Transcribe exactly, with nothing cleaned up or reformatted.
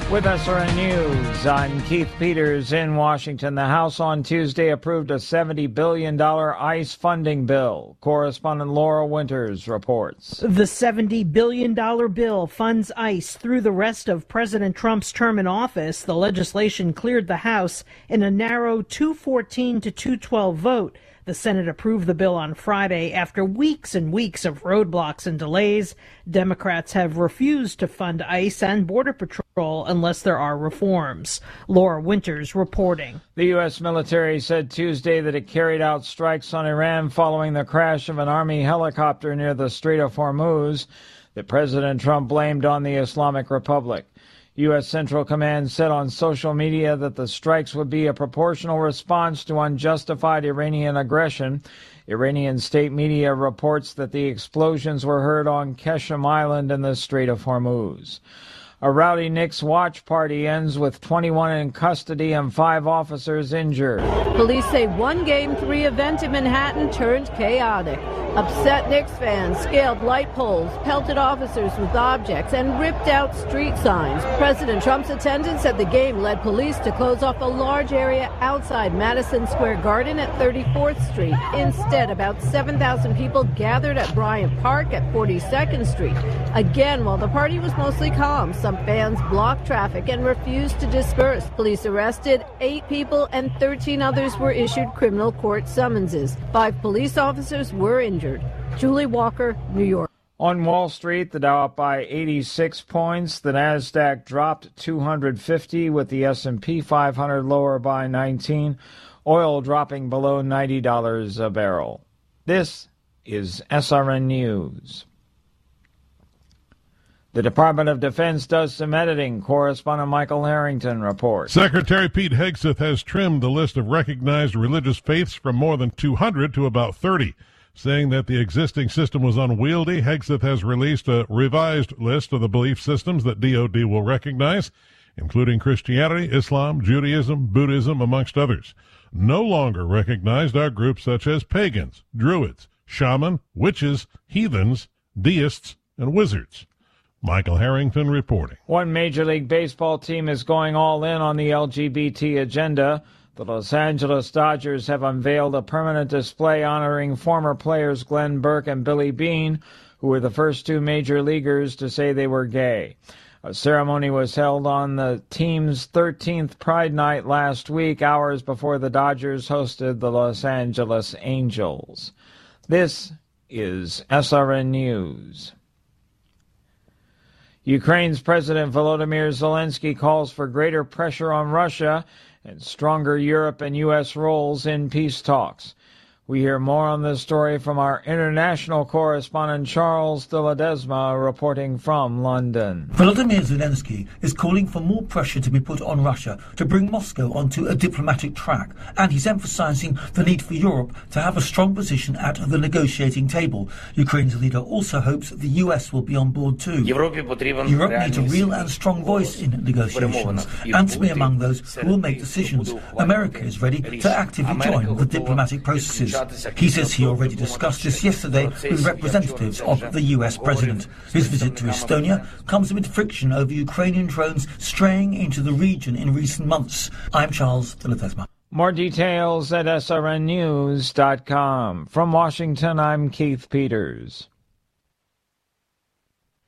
With S R N News, I'm Keith Peters in Washington. The House on Tuesday approved a seventy billion dollars ICE funding bill. Correspondent Laura Winters reports. The seventy billion dollars bill funds ICE through the rest of President Trump's term in office. The legislation cleared the House in a narrow two fourteen to two twelve vote. The Senate approved the bill on Friday after weeks and weeks of roadblocks and delays. Democrats have refused to fund ICE and Border Patrol unless there are reforms. Laura Winters reporting. The U S military said Tuesday that it carried out strikes on Iran following the crash of an Army helicopter near the Strait of Hormuz that President Trump blamed on the Islamic Republic. U S. Central Command said on social media that the strikes would be a proportional response to unjustified Iranian aggression. Iranian state media reports that the explosions were heard on Qeshm Island in the Strait of Hormuz. A rowdy Knicks watch party ends with twenty-one in custody and five officers injured. Police say one Game three event in Manhattan turned chaotic. Upset Knicks fans scaled light poles, pelted officers with objects, and ripped out street signs. President Trump's attendance at the game led police to close off a large area outside Madison Square Garden at thirty-fourth Street. Instead, about seven thousand people gathered at Bryant Park at forty-second Street. Again, while the party was mostly calm, some fans blocked traffic and refused to disperse. Police arrested eight people and thirteen others were issued criminal court summonses. Five police officers were injured. Julie Walker, New York. On Wall Street, the Dow up by eighty-six points. The Nasdaq dropped two hundred fifty, with the S and P five hundred lower by nineteen. Oil dropping below ninety dollars a barrel. This is S R N News. The Department of Defense does some editing. Correspondent Michael Harrington reports. Secretary Pete Hegseth has trimmed the list of recognized religious faiths from more than two hundred to about thirty. Saying that the existing system was unwieldy, Hegseth has released a revised list of the belief systems that D O D will recognize, including Christianity, Islam, Judaism, Buddhism, amongst others. No longer recognized are groups such as pagans, druids, shaman, witches, heathens, deists, and wizards. Michael Harrington reporting. One Major League Baseball team is going all in on the L G B T agenda. The Los Angeles Dodgers have unveiled a permanent display honoring former players Glenn Burke and Billy Beane, who were the first two major leaguers to say they were gay. A ceremony was held on the team's thirteenth Pride Night last week, hours before the Dodgers hosted the Los Angeles Angels. This is S R N News. Ukraine's President Volodymyr Zelensky calls for greater pressure on Russia and stronger Europe and U S roles in peace talks. We hear more on this story from our international correspondent Charles de Ledesma reporting from London. Volodymyr Zelensky is calling for more pressure to be put on Russia to bring Moscow onto a diplomatic track, and he's emphasizing the need for Europe to have a strong position at the negotiating table. Ukraine's leader also hopes the U S will be on board too. Europe needs a real and strong voice in negotiations, and to be among those who will make decisions. America is ready to actively join the diplomatic processes. He says he already discussed this yesterday with representatives of the U S president. His visit to Estonia comes amid friction over Ukrainian drones straying into the region in recent months. I'm Charles de Ledesma. More details at S R N news dot com. From Washington, I'm Keith Peters.